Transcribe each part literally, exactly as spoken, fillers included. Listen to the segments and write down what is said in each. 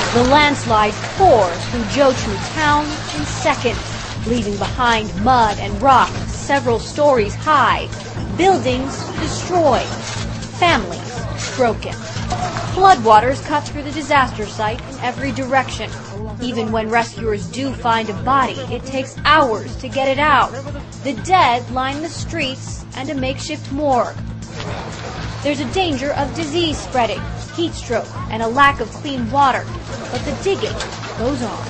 The landslide pours through Zhoushu town in seconds, leaving behind mud and rock several stories high, buildings destroyed, families broken. Floodwaters cut through the disaster site in every direction. Even when rescuers do find a body, it takes hours to get it out. The dead line the streets and a makeshift morgue. There's a danger of disease spreading, heat stroke, and a lack of clean water. But the digging goes on.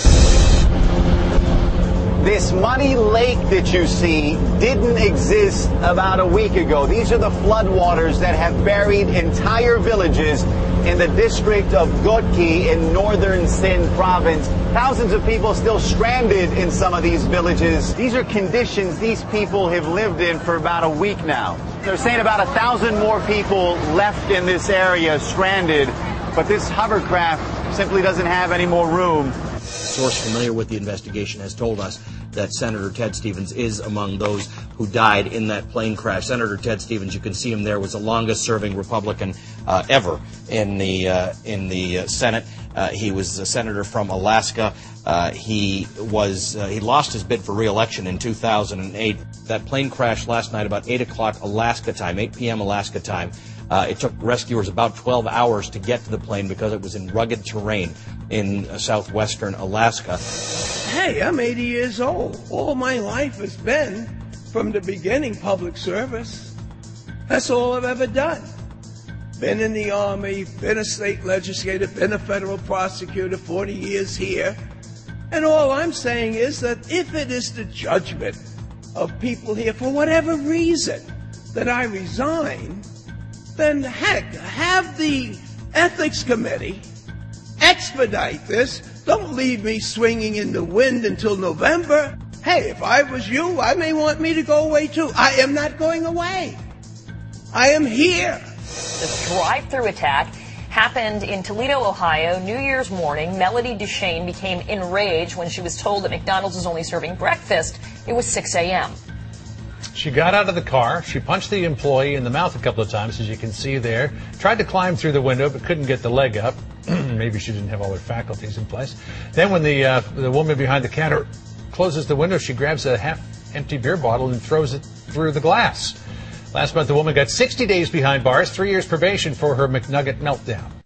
This muddy lake that you see didn't exist about a week ago. These are the floodwaters that have buried entire villages in the district of Ghotki in northern Sindh province. Thousands of people still stranded in some of these villages. These are conditions these people have lived in for about a week now. They're saying about a thousand more people left in this area stranded, but this hovercraft simply doesn't have any more room. A source familiar with the investigation has told us that Senator Ted Stevens is among those who died in that plane crash. Senator Ted Stevens, you can see him there, was the longest-serving Republican uh, ever in the uh, in the uh, Senate. Uh, he was a senator from Alaska. Uh, he was uh, he lost his bid for re-election in two thousand eight. That plane crashed last night about eight o'clock Alaska time, eight p.m. Alaska time. Uh, it took rescuers about twelve hours to get to the plane because it was in rugged terrain in uh, southwestern Alaska. Hey, I'm eighty years old. All my life has been, from the beginning, public service. That's all I've ever done. Been in the Army, been a state legislator, been a federal prosecutor, forty years here. And all I'm saying is that if it is the judgment of people here, for whatever reason, that I resign, then heck, have the ethics committee expedite this. Don't leave me swinging in the wind until November. Hey, if I was you, I may want me to go away too. I am not going away. I am here. This drive-through attack happened in Toledo, Ohio, New Year's morning. Melody Duchesne became enraged when she was told that McDonald's was only serving breakfast. It was six a.m. She got out of the car. She punched the employee in the mouth a couple of times, as you can see there. Tried to climb through the window, but couldn't get the leg up. Maybe she didn't have all her faculties in place. Then when the uh, the woman behind the counter closes the window, she grabs a half-empty beer bottle and throws it through the glass. Last month, the woman got sixty days behind bars, three years probation for her McNugget meltdown.